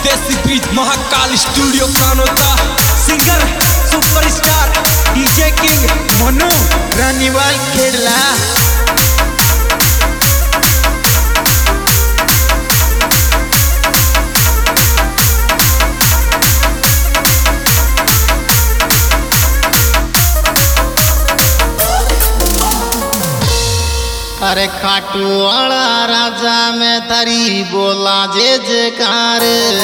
देसी beat Mahakal studio Kanota. Singer superstar DJ king Manu Raniwal खेला। अरे खाटू वाला राजा में थारी बोला जे जयकार।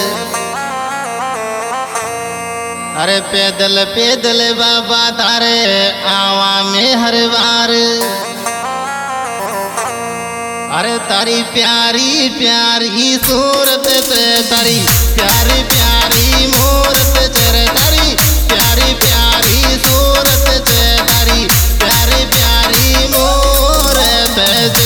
अरे पैदल पैदल बाबा तारे आवा में हर बार। अरे तारी प्यारी प्यारी सूरत से तारी प्यारी प्यारी मूरत चर तारी प्यारी प्यारी सूरत से तारी प्यारी प्यारी मूरत से।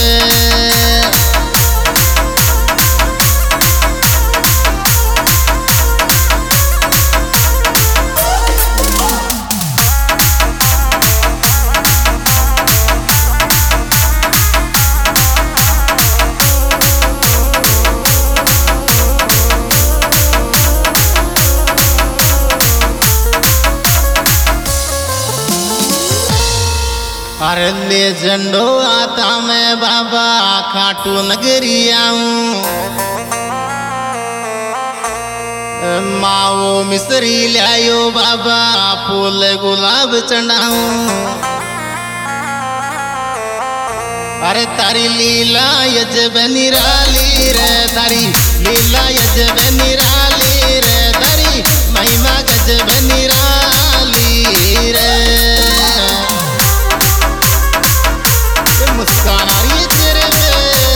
अरे ले झंडो आता मैं बाबा खाटू नगरी आऊं। माओ मिसरी लायो बाबा फूल गुलाब चढ़ाऊं। अरे तारी लीला यजब निराली रे तारी लीला यजब निराली रे तारी महिमा गजब निराली रे। मुस्कान आ रही है चेहरे पे।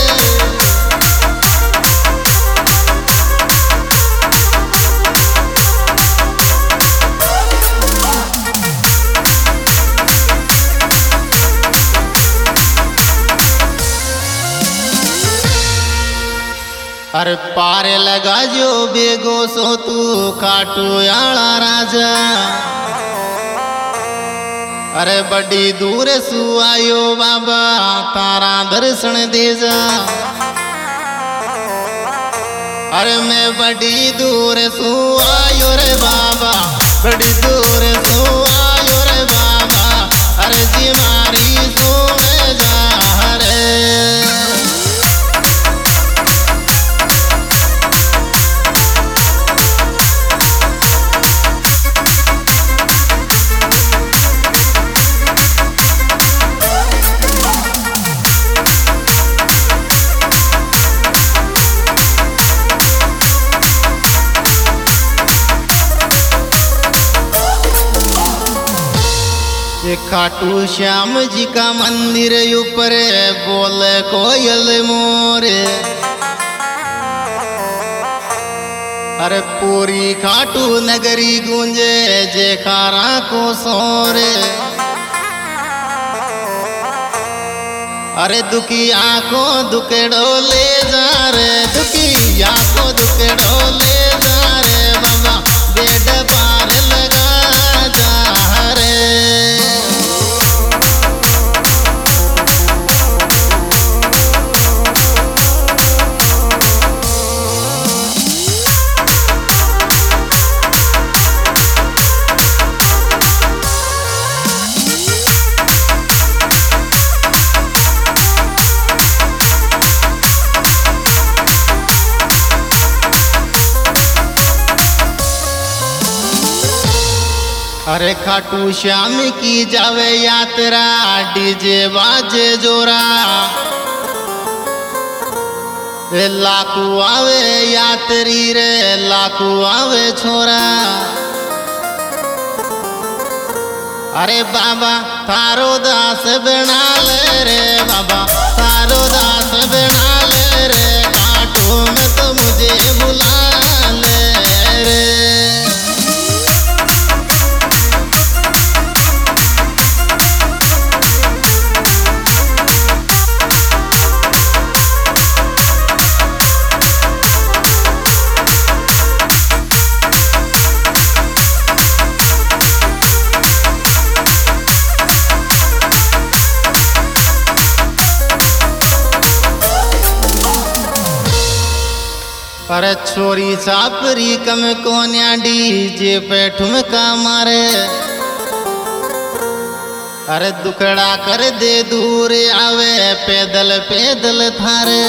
अरे पारे लगा जो बेगो सो तू खाटू आला राजा। अरे बड़ी दूर सु आयो बाबा तारा दर्शन दे जा। अरे मैं बड़ी दूर सु आयो रे बाबा बड़ी दूर सु आयो रे बाबा। अरे जी मारी सुन जा रे। ये खाटू श्याम जी का मंदिर ऊपर बोल कोयल मोरे। अरे पूरी खाटू नगरी गूंजे जयकारा को सोरे। अरे दुखिया को दुखड़ो ले जा रे दुखिया को दुखड़ो ले जा रे बाबा बेड पार लगा जा रे। अरे खाटू श्याम की जावे यात्रा डीजे बाजे जोरा। लाखू आवे यात्री रे लाखू आवे छोरा। अरे बाबा थारो दास बना ले रे बाबा थारो दास बना ले रे खाटू में तो मुझे बुला ले रे। अरे छोरी चापरी कम कोन्या डीजे पे ठुमका मारे, अरे दुकड़ा कर दे दूर आवे पैदल पैदल थारे।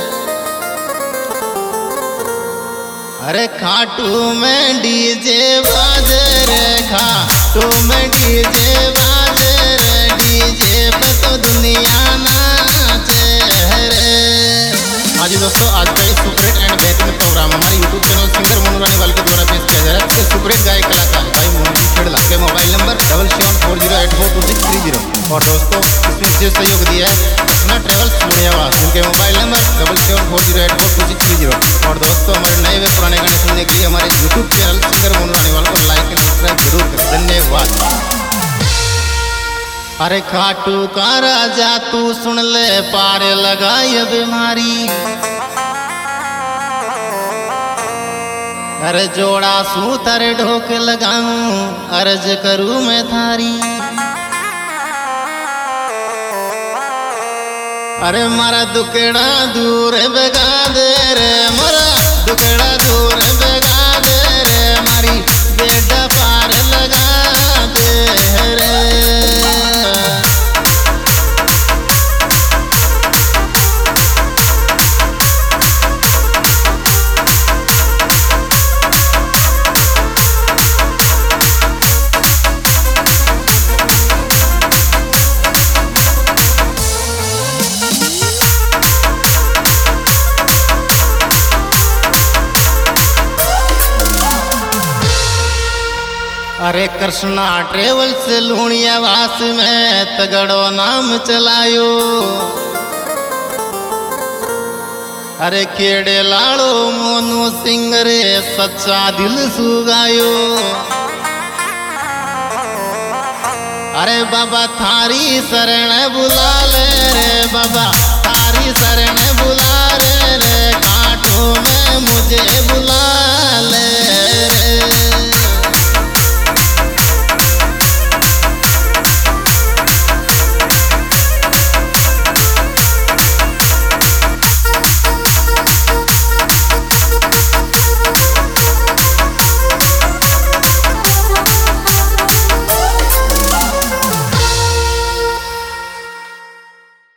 अरे खाटू में डीजे बाजे रे, खाटू में डीजे बाजे रे, डीजे पे तो दुनिया नाचे रे। हाँ जी दोस्तों, आज का ये सुपरहिट एंड बेहतरीन प्रोग्राम हमारे YouTube channel singer Monu Raniwal के द्वारा पेश किया जा रहा है। इसके सुपरहिट गायक कलाकार भाई मोनू खेड़ला के मोबाइल नंबर 7740842630। और दोस्तों इसमें विशेष सहयोग दिया है अपना ट्रेवल्स पुण्यावास, जिनके मोबाइल नंबर 7740842630। और दोस्तों हमारे नए व पुराने गाने सुनने के लिए हमारे YouTube channel singer Monu Raniwal को लाइक एंड सब्सक्राइब जरूर करें। धन्यवाद। अरे खाटू का राजा तू सुन ले, पार लगाई बीमारी। अरे जोड़ा सूतर ढोक लगाऊं, अर्ज करूं मैं थारी। अरे मारा दुकड़ा दूर भगा दे रे, मारा दुकड़ा दूर भगा दे रे, मारी बेटा पार लगा दे रे। अरे कृष्णा ट्रेवल्स लूणिया वास में तगड़ो नाम चलायो। अरे केड़े लाड़ो मोनू सिंह रे, सच्चा दिल सुगायो। अरे बाबा थारी शरण बुला ले रे, बाबा थारी शरण बुला ले रे, कांटों में मुझे बुला ले।